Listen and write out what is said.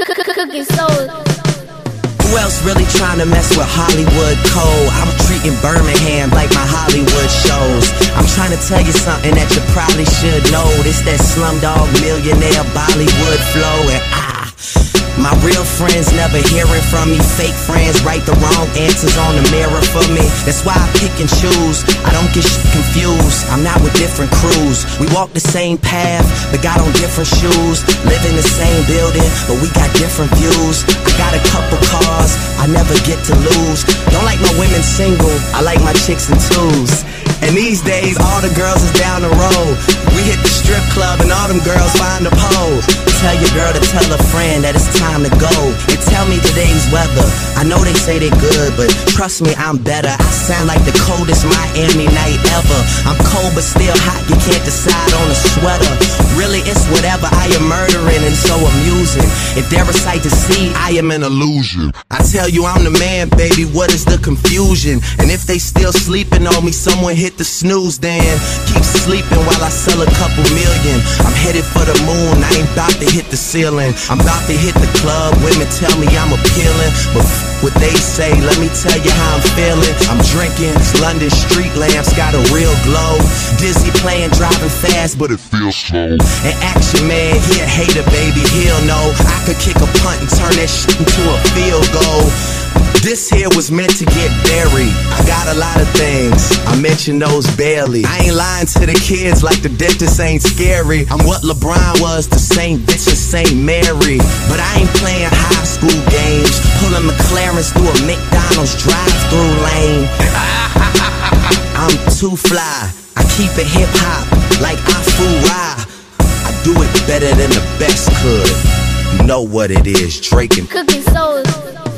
Cooking soul. Who else really trying to mess with Hollywood Cole? I'm treating Birmingham like my Hollywood shows. I'm trying to tell you something that you probably should know. This that Slumdog Millionaire Bollywood flow. And my real friends never hearing from me. Fake friends write the wrong answers on the mirror for me. That's why I pick and choose. I don't get confused. I'm not with different crews. We walk the same path, but got on different shoes. Live in the same building, but we got different views. I got a couple cars I never get to lose. Don't like my women single, I like my chicks in twos. And these days, all the girls is down the road. We hit the strip club and all them girls find a pole. Tell your girl to tell a friend that it's time to go. And tell me today's weather. I know they say they good, but trust me, I'm better. I sound like the coldest Miami night ever. I'm cold but still hot, you can't decide on a sweater. Really, it's whatever, I am murdering and so amusing. If they're a sight to see, I am an illusion. I tell you I'm the man, baby, what is the confusion? And if they still sleeping on me, someone hit the snooze then. Keep sleeping while I sell a couple million. I'm headed for the moon, I ain't about to hit the ceiling. I'm about to hit the club, women tell me I'm appealing. But what they say, let me tell you how I'm feeling. I'm drinking, London street lamps got a real glow. Dizzy playing, driving fast, but it feels slow. And Action Man, he a hater, baby, he'll know. I could kick a punt and turn that shit into a field goal. This here was meant to get buried. I got a lot of things, I mention those barely. I ain't lying to the kids like the dentist ain't scary. I'm what LeBron was to St. Vincent, St. Mary. But I ain't playing high school games, pulling McLarens through a McDonald's drive-through lane. I'm too fly, I keep it hip-hop like Afu-Ra. I do it better than the best could. You know what it is, Drake and Cooking soul.